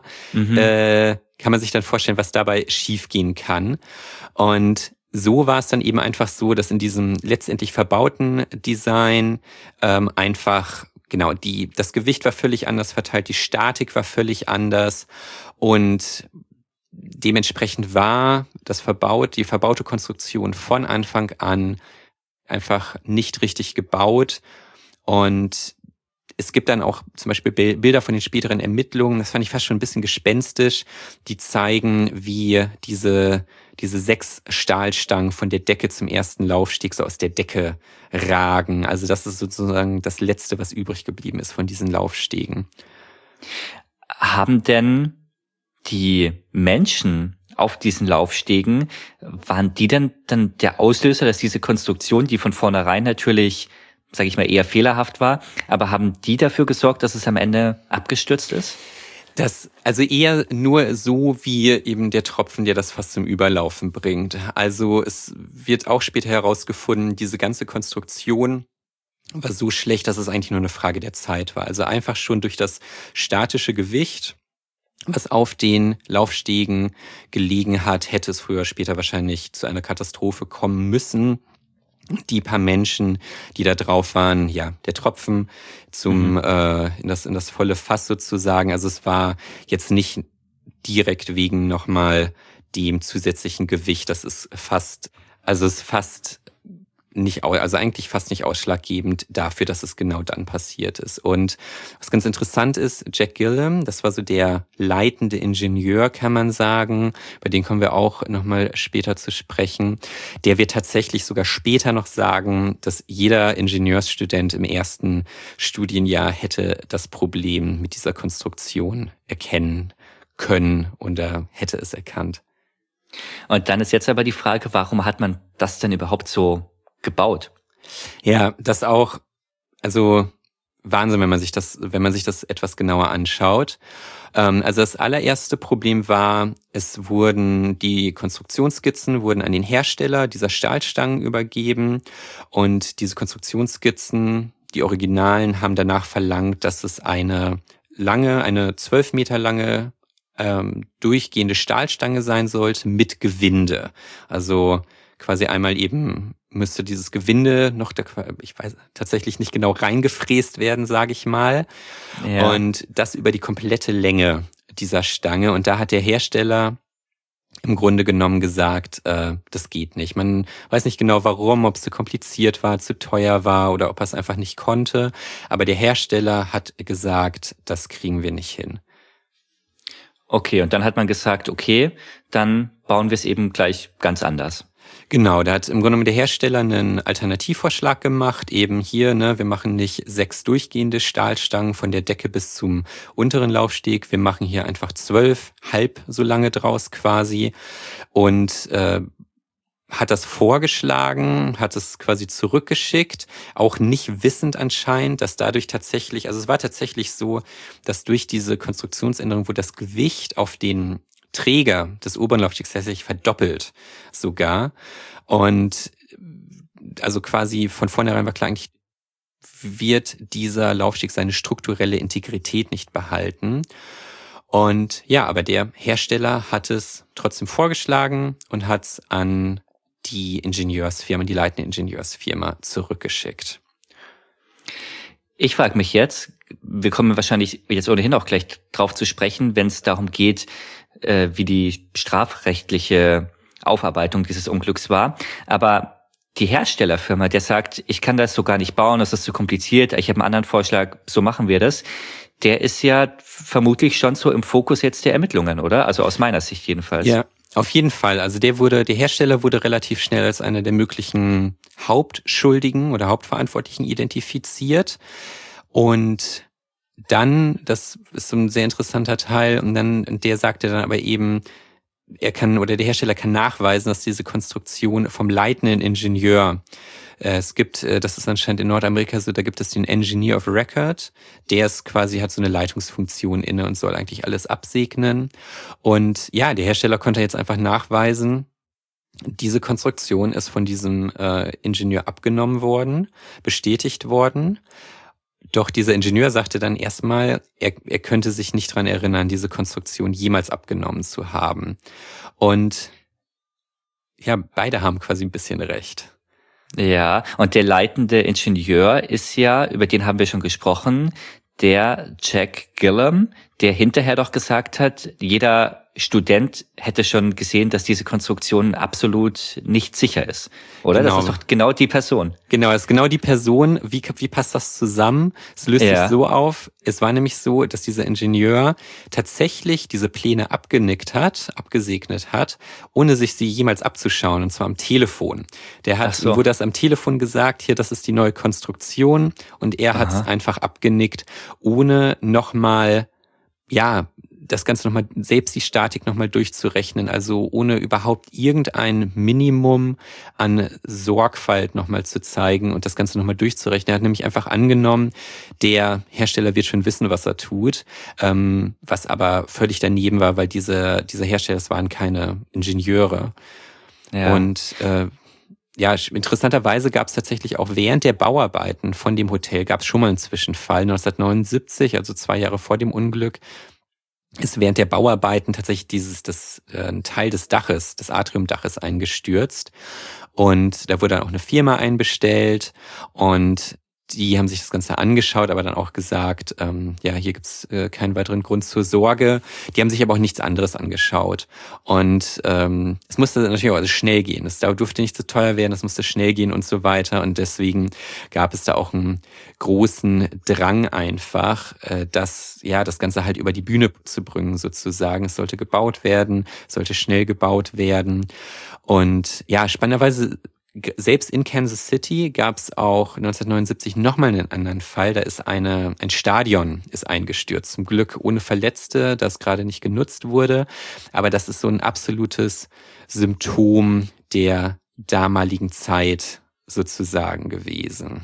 kann man sich dann vorstellen, was dabei schiefgehen kann. Und so war es dann eben einfach so, dass in diesem letztendlich verbauten Design einfach genau, das Gewicht war völlig anders verteilt, die Statik war völlig anders und dementsprechend war die verbaute Konstruktion von Anfang an einfach nicht richtig gebaut. Und es gibt dann auch zum Beispiel Bilder von den späteren Ermittlungen, das fand ich fast schon ein bisschen gespenstisch, die zeigen, wie diese 6 Stahlstangen von der Decke zum ersten Laufsteg so aus der Decke ragen. Also das ist sozusagen das Letzte, was übrig geblieben ist von diesen Laufstegen. Haben denn die Menschen auf diesen Laufstegen, waren die denn dann der Auslöser, dass diese Konstruktion, die von vornherein natürlich, sage ich mal, eher fehlerhaft war, aber haben die dafür gesorgt, dass es am Ende abgestürzt ist? Also eher nur so wie eben der Tropfen, der das Fass zum Überlaufen bringt. Also es wird auch später herausgefunden, diese ganze Konstruktion war so schlecht, dass es eigentlich nur eine Frage der Zeit war. Also einfach schon durch das statische Gewicht, was auf den Laufstegen gelegen hat, hätte es früher oder später wahrscheinlich zu einer Katastrophe kommen müssen. Die paar Menschen, die da drauf waren, ja, der Tropfen in das volle Fass sozusagen. Also es war jetzt nicht direkt wegen nochmal dem zusätzlichen Gewicht. Das ist eigentlich fast nicht ausschlaggebend dafür, dass es genau dann passiert ist. Und was ganz interessant ist, Jack Gillam, das war so der leitende Ingenieur, kann man sagen, bei dem kommen wir auch nochmal später zu sprechen. Der wird tatsächlich sogar später noch sagen, dass jeder Ingenieursstudent im ersten Studienjahr hätte das Problem mit dieser Konstruktion erkennen können und er hätte es erkannt. Und dann ist jetzt aber die Frage, warum hat man das denn überhaupt so gebaut? Ja, das auch, also Wahnsinn, wenn man sich das etwas genauer anschaut. Also das allererste Problem war, die Konstruktionsskizzen wurden an den Hersteller dieser Stahlstangen übergeben und diese Konstruktionsskizzen, die Originalen, haben danach verlangt, dass es eine 12 Meter lange durchgehende Stahlstange sein sollte mit Gewinde. Also quasi einmal eben müsste dieses Gewinde noch, ich weiß tatsächlich nicht genau, reingefräst werden, sage ich mal. Ja. Und das über die komplette Länge dieser Stange. Und da hat der Hersteller im Grunde genommen gesagt, das geht nicht. Man weiß nicht genau warum, ob es zu kompliziert war, zu teuer war oder ob er es einfach nicht konnte. Aber der Hersteller hat gesagt, das kriegen wir nicht hin. Okay, und dann hat man gesagt, okay, dann bauen wir es eben gleich ganz anders. Genau, da hat im Grunde genommen der Hersteller einen Alternativvorschlag gemacht, eben hier, wir machen nicht 6 durchgehende Stahlstangen von der Decke bis zum unteren Laufsteg, wir machen hier einfach 12, halb so lange draus quasi und hat das vorgeschlagen, hat es quasi zurückgeschickt, auch nicht wissend anscheinend, dass dadurch tatsächlich, also es war tatsächlich so, dass durch diese Konstruktionsänderung, wo das Gewicht auf den Träger des oberen Laufstegs tatsächlich verdoppelt sogar. Und also quasi von vornherein war klar, eigentlich wird dieser Laufsteg seine strukturelle Integrität nicht behalten. Und ja, aber der Hersteller hat es trotzdem vorgeschlagen und hat es an die leitende Ingenieursfirma zurückgeschickt. Ich frage mich jetzt, wir kommen wahrscheinlich jetzt ohnehin auch gleich drauf zu sprechen, wenn es darum geht, wie die strafrechtliche Aufarbeitung dieses Unglücks war. Aber die Herstellerfirma, der sagt, ich kann das so gar nicht bauen, das ist zu kompliziert, ich habe einen anderen Vorschlag, so machen wir das. Der ist ja vermutlich schon so im Fokus jetzt der Ermittlungen, oder? Also aus meiner Sicht jedenfalls. Ja, auf jeden Fall. Also der Hersteller wurde relativ schnell als einer der möglichen Hauptschuldigen oder Hauptverantwortlichen identifiziert. Und dann, das ist so ein sehr interessanter Teil, und der sagte dann aber eben, der Hersteller kann nachweisen, dass diese Konstruktion vom leitenden Ingenieur, es gibt, das ist anscheinend in Nordamerika so, da gibt es den Engineer of Record, der ist quasi, hat so eine Leitungsfunktion inne und soll eigentlich alles absegnen. Und ja, der Hersteller konnte jetzt einfach nachweisen, diese Konstruktion ist von diesem Ingenieur abgenommen worden, bestätigt worden. Doch dieser Ingenieur sagte dann erstmal, er könnte sich nicht dran erinnern, diese Konstruktion jemals abgenommen zu haben. Und ja, beide haben quasi ein bisschen recht. Ja, und der leitende Ingenieur ist ja, über den haben wir schon gesprochen, der Jack Gillam, der hinterher doch gesagt hat, jeder Student hätte schon gesehen, dass diese Konstruktion absolut nicht sicher ist. Oder? Genau. Das ist doch genau die Person. Genau, das ist genau die Person. Wie passt das zusammen? Es löst sich so auf. Es war nämlich so, dass dieser Ingenieur tatsächlich diese Pläne abgesegnet hat, ohne sich sie jemals abzuschauen, und zwar am Telefon. Ihm wurde das am Telefon gesagt, hier, das ist die neue Konstruktion, und er hat es einfach abgenickt, ohne nochmal, das Ganze nochmal, selbst die Statik nochmal durchzurechnen, also ohne überhaupt irgendein Minimum an Sorgfalt nochmal zu zeigen und das Ganze nochmal durchzurechnen. Er hat nämlich einfach angenommen, der Hersteller wird schon wissen, was er tut, was aber völlig daneben war, weil diese Hersteller, das waren keine Ingenieure. Ja. Und interessanterweise gab es tatsächlich auch während der Bauarbeiten von dem Hotel gab es schon mal einen Zwischenfall. 1979, also 2 Jahre vor dem Unglück, ist während der Bauarbeiten tatsächlich ein Teil des Daches, des Atriumdaches eingestürzt. Und da wurde dann auch eine Firma einbestellt, und die haben sich das Ganze angeschaut, aber dann auch gesagt, hier gibt's keinen weiteren Grund zur Sorge. Die haben sich aber auch nichts anderes angeschaut. Und es musste natürlich auch schnell gehen. Es durfte nicht zu teuer werden, es musste schnell gehen und so weiter. Und deswegen gab es da auch einen großen Drang einfach, das Ganze halt über die Bühne zu bringen sozusagen. Es sollte gebaut werden, es sollte schnell gebaut werden. Und ja, spannenderweise, selbst in Kansas City gab es auch 1979 nochmal einen anderen Fall. Da ist ein Stadion ist eingestürzt. Zum Glück ohne Verletzte, das gerade nicht genutzt wurde. Aber das ist so ein absolutes Symptom der damaligen Zeit sozusagen gewesen.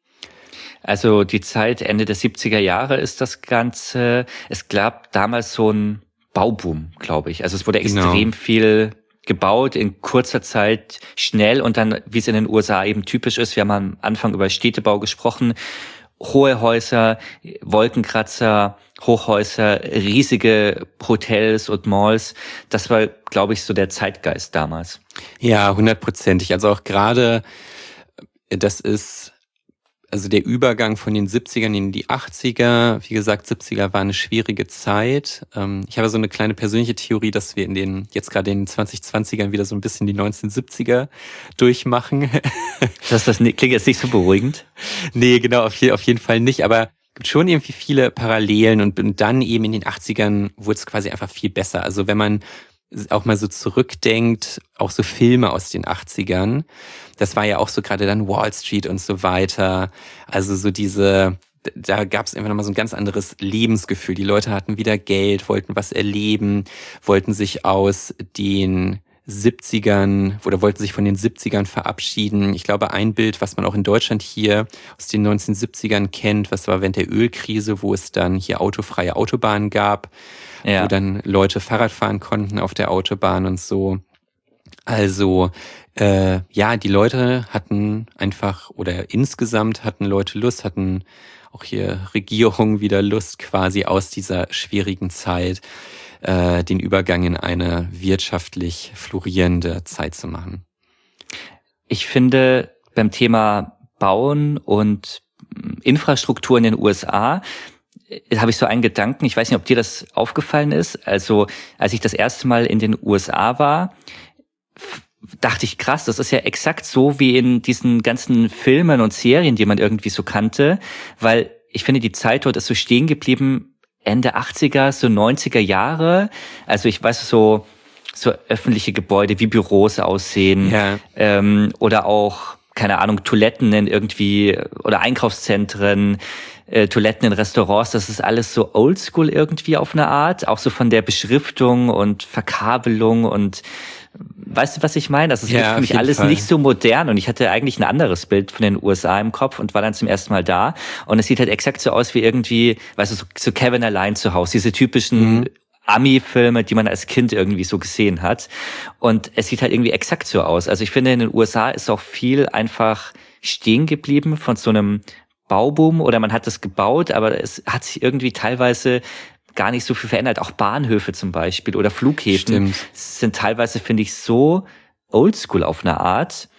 Also die Zeit Ende der 70er Jahre ist das Ganze. Es gab damals so einen Bauboom, glaube ich. Also es wurde extrem viel gebaut in kurzer Zeit, schnell, und dann, wie es in den USA eben typisch ist, wir haben am Anfang über Städtebau gesprochen, hohe Häuser, Wolkenkratzer, Hochhäuser, riesige Hotels und Malls. Das war, glaube ich, so der Zeitgeist damals. Ja, 100%. Also auch gerade, das ist also der Übergang von den 70ern in die 80er, wie gesagt, 70er war eine schwierige Zeit. Ich habe so eine kleine persönliche Theorie, dass wir jetzt gerade in den 2020ern wieder so ein bisschen die 1970er durchmachen. Das klingt jetzt nicht so beruhigend. Nee, genau, auf jeden Fall nicht, aber es gibt schon irgendwie viele Parallelen, und dann eben in den 80ern wurde es quasi einfach viel besser. Also wenn man auch mal so zurückdenkt, auch so Filme aus den 80ern, das war ja auch so gerade dann Wall Street und so weiter, also so da gab es einfach nochmal so ein ganz anderes Lebensgefühl. Die Leute hatten wieder Geld, wollten was erleben, wollten sich aus den 70ern oder wollten sich von den 70ern verabschieden. Ich glaube, ein Bild, was man auch in Deutschland hier aus den 1970ern kennt, was war während der Ölkrise, wo es dann hier autofreie Autobahnen gab, wo dann Leute Fahrrad fahren konnten auf der Autobahn und so. Also die Leute hatten einfach, oder insgesamt hatten Leute Lust, hatten auch hier Regierungen wieder Lust, quasi aus dieser schwierigen Zeit den Übergang in eine wirtschaftlich florierende Zeit zu machen. Ich finde, beim Thema Bauen und Infrastruktur in den USA habe ich so einen Gedanken, ich weiß nicht, ob dir das aufgefallen ist. Also als ich das erste Mal in den USA war, dachte ich, krass, das ist ja exakt so wie in diesen ganzen Filmen und Serien, die man irgendwie so kannte, weil ich finde, die Zeit dort ist so stehen geblieben, Ende 80er, so 90er Jahre. Also ich weiß, so öffentliche Gebäude wie Büros aussehen, oder auch, keine Ahnung, Toiletten in irgendwie, oder Einkaufszentren, Toiletten in Restaurants, das ist alles so oldschool irgendwie auf eine Art, auch so von der Beschriftung und Verkabelung, und weißt du, was ich meine? Das ist für mich alles nicht so modern, und ich hatte eigentlich ein anderes Bild von den USA im Kopf und war dann zum ersten Mal da, und es sieht halt exakt so aus wie irgendwie, weißt du, so Kevin allein zu Hause, diese typischen Ami-Filme, die man als Kind irgendwie so gesehen hat, und es sieht halt irgendwie exakt so aus. Also ich finde, in den USA ist auch viel einfach stehen geblieben von so einem Bauboom, oder man hat das gebaut, aber es hat sich irgendwie teilweise gar nicht so viel verändert. Auch Bahnhöfe zum Beispiel oder Flughäfen sind teilweise, finde ich, so oldschool auf eine Art.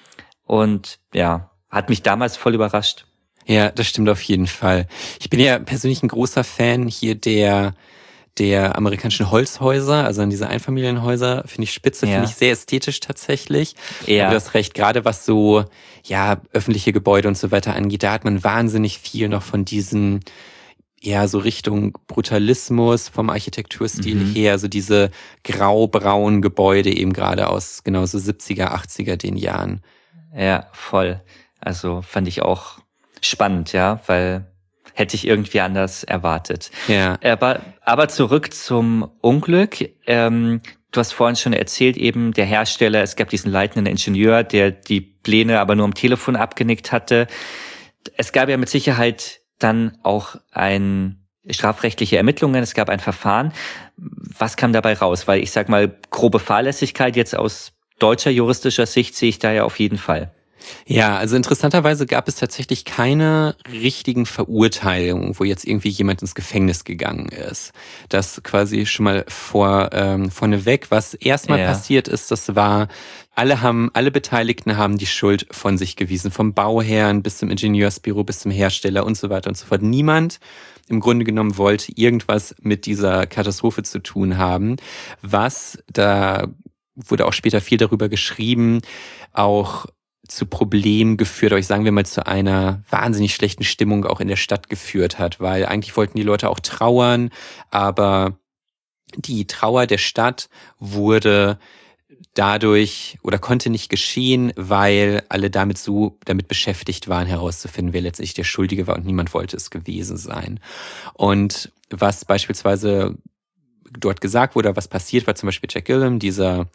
und ja, hat mich damals voll überrascht. Ja, das stimmt auf jeden Fall. Ich bin ja persönlich ein großer Fan hier der amerikanischen Holzhäuser, also an diese Einfamilienhäuser, finde ich spitze, finde ich sehr ästhetisch tatsächlich. Ja. Aber du hast recht, gerade was so, ja, öffentliche Gebäude und so weiter angeht, da hat man wahnsinnig viel noch von diesen, ja, so Richtung Brutalismus vom Architekturstil her, so diese grau-braunen Gebäude eben gerade aus genau so 70er, 80er den Jahren. Ja, voll. Also fand ich auch spannend, ja, weil hätte ich irgendwie anders erwartet. Ja. Aber zurück zum Unglück. Du hast vorhin schon erzählt, eben der Hersteller, es gab diesen leitenden Ingenieur, der die Pläne aber nur am Telefon abgenickt hatte. Es gab ja mit Sicherheit dann auch strafrechtliche Ermittlungen, es gab ein Verfahren. Was kam dabei raus? Weil ich sag mal, grobe Fahrlässigkeit jetzt aus deutscher juristischer Sicht sehe ich da ja auf jeden Fall. Ja, also interessanterweise gab es tatsächlich keine richtigen Verurteilungen, wo jetzt irgendwie jemand ins Gefängnis gegangen ist. Das quasi schon mal vorneweg. Was erstmal passiert ist, das war, alle Beteiligten haben die Schuld von sich gewiesen. Vom Bauherrn bis zum Ingenieursbüro, bis zum Hersteller und so weiter und so fort. Niemand im Grunde genommen wollte irgendwas mit dieser Katastrophe zu tun haben. Da wurde auch später viel darüber geschrieben, auch zu Problemen geführt, oder sagen wir mal zu einer wahnsinnig schlechten Stimmung auch in der Stadt geführt hat, weil eigentlich wollten die Leute auch trauern, aber die Trauer der Stadt wurde dadurch oder konnte nicht geschehen, weil alle damit beschäftigt waren, herauszufinden, wer letztendlich der Schuldige war, und niemand wollte es gewesen sein. Und was beispielsweise dort gesagt wurde, was passiert war, zum Beispiel Jack Gillam, dieser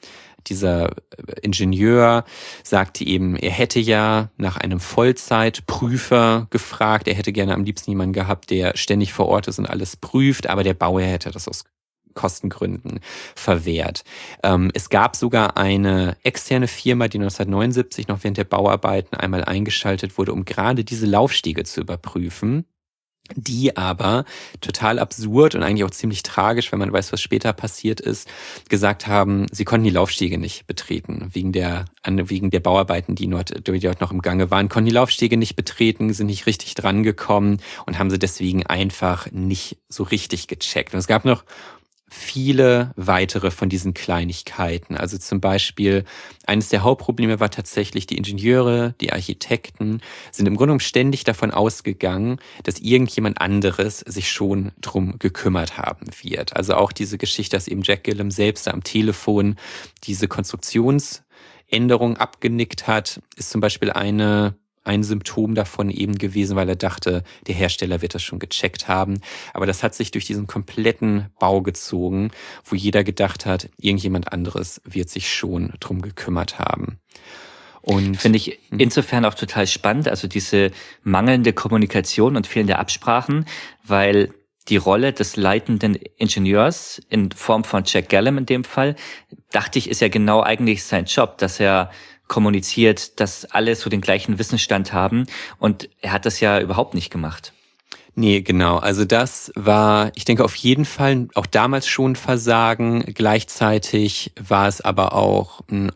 Ingenieur, sagte eben, er hätte ja nach einem Vollzeitprüfer gefragt, er hätte gerne am liebsten jemanden gehabt, der ständig vor Ort ist und alles prüft, aber der Bauherr hätte das aus Kostengründen verwehrt. Es gab sogar eine externe Firma, die 1979 noch während der Bauarbeiten einmal eingeschaltet wurde, um gerade diese Laufstege zu überprüfen, die aber total absurd und eigentlich auch ziemlich tragisch, wenn man weiß, was später passiert ist, gesagt haben, sie konnten die Laufstege nicht betreten, wegen der Bauarbeiten, die dort noch im Gange waren, konnten die Laufstege nicht betreten, sind nicht richtig dran gekommen und haben sie deswegen einfach nicht so richtig gecheckt. Und es gab noch viele weitere von diesen Kleinigkeiten. Also zum Beispiel, eines der Hauptprobleme war tatsächlich, die Ingenieure, die Architekten sind im Grunde genommen ständig davon ausgegangen, dass irgendjemand anderes sich schon drum gekümmert haben wird. Also auch diese Geschichte, dass eben Jack Gillam selbst am Telefon diese Konstruktionsänderung abgenickt hat, ist zum Beispiel ein Symptom davon eben gewesen, weil er dachte, der Hersteller wird das schon gecheckt haben. Aber das hat sich durch diesen kompletten Bau gezogen, wo jeder gedacht hat, irgendjemand anderes wird sich schon drum gekümmert haben. Und finde ich insofern auch total spannend, also diese mangelnde Kommunikation und fehlende Absprachen, weil die Rolle des leitenden Ingenieurs in Form von Jack Gillam in dem Fall, dachte ich, ist ja genau eigentlich sein Job, dass er kommuniziert, dass alle so den gleichen Wissensstand haben, und er hat das ja überhaupt nicht gemacht. Nee, genau. Also das war, ich denke, auf jeden Fall auch damals schon Versagen. Gleichzeitig war es aber auch ein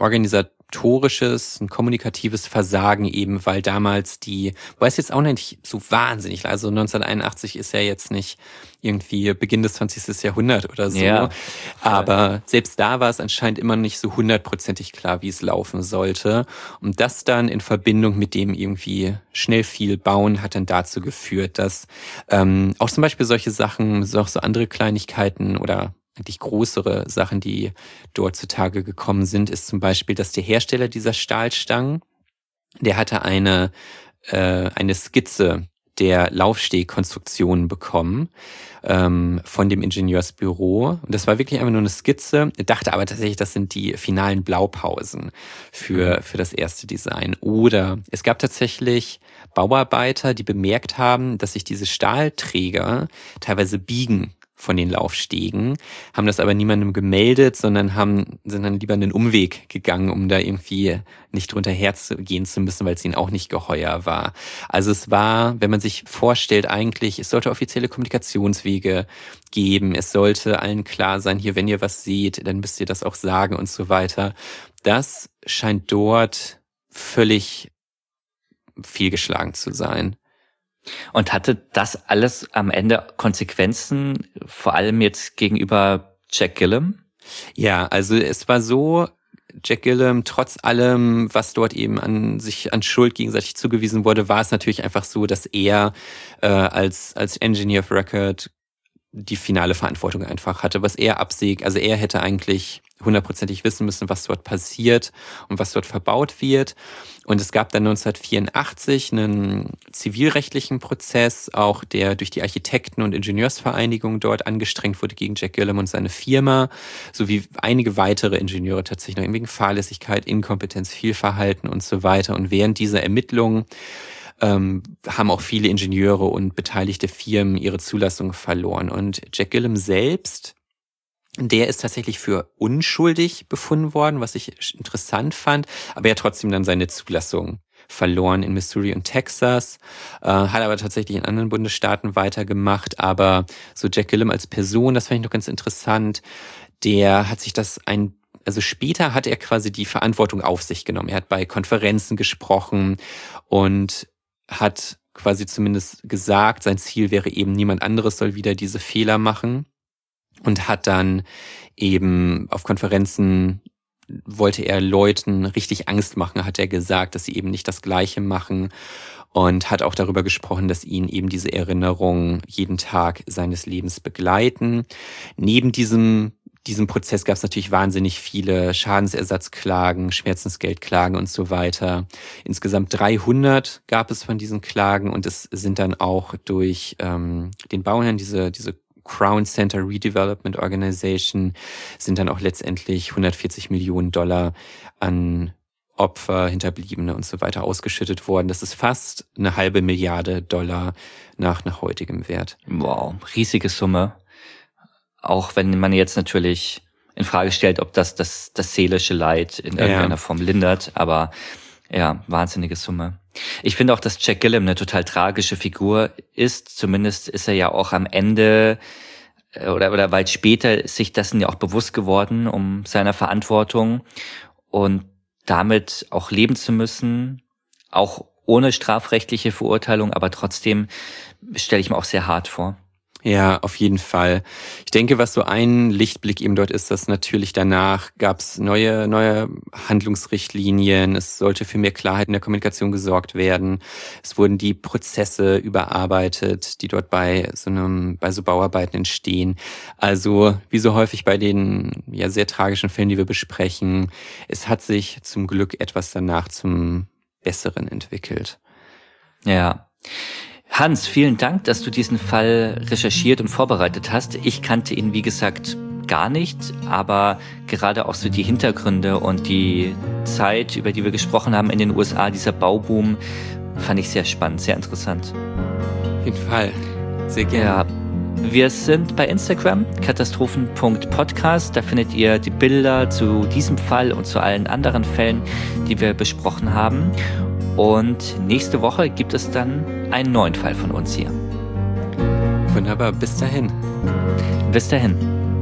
ein kommunikatives Versagen eben, weil damals weiß jetzt auch nicht so wahnsinnig, also 1981 ist ja jetzt nicht irgendwie Beginn des 20. Jahrhunderts oder so, ja, aber selbst da war es anscheinend immer nicht so 100%ig klar, wie es laufen sollte, und das dann in Verbindung mit dem irgendwie schnell viel bauen hat dann dazu geführt, dass auch zum Beispiel solche Sachen, so andere Kleinigkeiten oder eigentlich größere Sachen, die dort zutage gekommen sind, ist zum Beispiel, dass der Hersteller dieser Stahlstangen, der hatte eine Skizze der Laufstegkonstruktion bekommen von dem Ingenieursbüro. Und das war wirklich einfach nur eine Skizze. Er dachte aber tatsächlich, das sind die finalen Blaupausen für das erste Design. Oder es gab tatsächlich Bauarbeiter, die bemerkt haben, dass sich diese Stahlträger teilweise biegen von den Laufstegen, haben das aber niemandem gemeldet, sondern sind dann lieber einen Umweg gegangen, um da irgendwie nicht drunter herzugehen zu müssen, weil es ihnen auch nicht geheuer war. Also es war, wenn man sich vorstellt, eigentlich, es sollte offizielle Kommunikationswege geben, es sollte allen klar sein, hier, wenn ihr was seht, dann müsst ihr das auch sagen und so weiter. Das scheint dort völlig fehlgeschlagen zu sein. Und hatte das alles am Ende Konsequenzen, vor allem jetzt gegenüber Jack Gillam? Ja, also es war so, Jack Gillam, trotz allem, was dort eben an Schuld gegenseitig zugewiesen wurde, war es natürlich einfach so, dass er als Engineer of Record die finale Verantwortung einfach hatte, was er absägt. Also er hätte eigentlich 100%ig wissen müssen, was dort passiert und was dort verbaut wird. Und es gab dann 1984 einen zivilrechtlichen Prozess, auch der durch die Architekten- und Ingenieursvereinigung dort angestrengt wurde gegen Jack Gillam und seine Firma, sowie einige weitere Ingenieure tatsächlich noch wegen Fahrlässigkeit, Inkompetenz, Fehlverhalten und so weiter. Und während dieser Ermittlungen haben auch viele Ingenieure und beteiligte Firmen ihre Zulassung verloren. Und Jack Gillam selbst, der ist tatsächlich für unschuldig befunden worden, was ich interessant fand, aber er hat trotzdem dann seine Zulassung verloren in Missouri und Texas, hat aber tatsächlich in anderen Bundesstaaten weitergemacht. Aber so Jack Gillam als Person, das fand ich noch ganz interessant, der hat sich also später hat er quasi die Verantwortung auf sich genommen. Er hat bei Konferenzen gesprochen und hat quasi zumindest gesagt, sein Ziel wäre eben, niemand anderes soll wieder diese Fehler machen, und hat dann eben auf Konferenzen, wollte er Leuten richtig Angst machen, hat er gesagt, dass sie eben nicht das Gleiche machen, und hat auch darüber gesprochen, dass ihn eben diese Erinnerungen jeden Tag seines Lebens begleiten. Neben diesem Prozess gab es natürlich wahnsinnig viele Schadensersatzklagen, Schmerzensgeldklagen und so weiter. Insgesamt 300 gab es von diesen Klagen, und es sind dann auch durch den Bauherrn, diese Crown Center Redevelopment Organization, sind dann auch letztendlich $140 Millionen an Opfer, Hinterbliebene und so weiter ausgeschüttet worden. Das ist fast $500 Milliarden nach heutigem Wert. Wow, riesige Summe. Auch wenn man jetzt natürlich in Frage stellt, ob das seelische Leid in irgendeiner Form lindert, aber ja, wahnsinnige Summe. Ich finde auch, dass Jack Gillam eine total tragische Figur ist. Zumindest ist er ja auch am Ende oder weit später sich dessen ja auch bewusst geworden, um seiner Verantwortung, und damit auch leben zu müssen, auch ohne strafrechtliche Verurteilung, aber trotzdem stelle ich mir auch sehr hart vor. Ja, auf jeden Fall. Ich denke, was so ein Lichtblick eben dort ist, dass natürlich danach gab es neue Handlungsrichtlinien. Es sollte für mehr Klarheit in der Kommunikation gesorgt werden. Es wurden die Prozesse überarbeitet, die dort bei so Bauarbeiten entstehen. Also, wie so häufig bei den sehr tragischen Fällen, die wir besprechen, es hat sich zum Glück etwas danach zum Besseren entwickelt. Ja. Hans, vielen Dank, dass du diesen Fall recherchiert und vorbereitet hast. Ich kannte ihn, wie gesagt, gar nicht, aber gerade auch so die Hintergründe und die Zeit, über die wir gesprochen haben in den USA, dieser Bauboom, fand ich sehr spannend, sehr interessant. Auf jeden Fall. Sehr gerne. Ja. Wir sind bei Instagram, katastrophen.podcast. Da findet ihr die Bilder zu diesem Fall und zu allen anderen Fällen, die wir besprochen haben. Und nächste Woche gibt es dann einen neuen Fall von uns hier. Wunderbar, bis dahin. Bis dahin.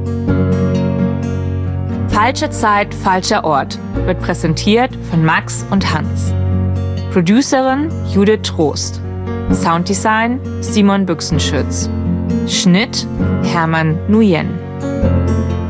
Falsche Zeit, falscher Ort wird präsentiert von Max und Hans. Producerin Judith Trost. Sounddesign Simon Büchsenschütz. Schnitt Hermann Nguyen.